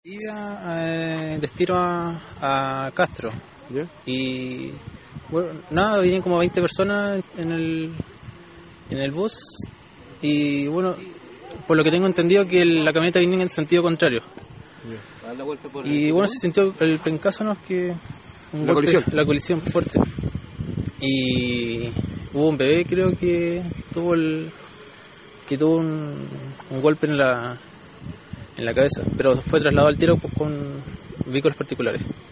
Iba destino a Castro. ¿Ya? Y bueno, nada, vienen como 20 personas en el bus. Y bueno, por lo que tengo entendido que la camioneta viene en el sentido contrario. Ya. Y bueno, se sintió el pencazo, ¿no? Que la colisión fuerte. Y hubo un bebé, creo que tuvo un golpe en la cabeza, pero fue trasladado al tiro con vehículos particulares.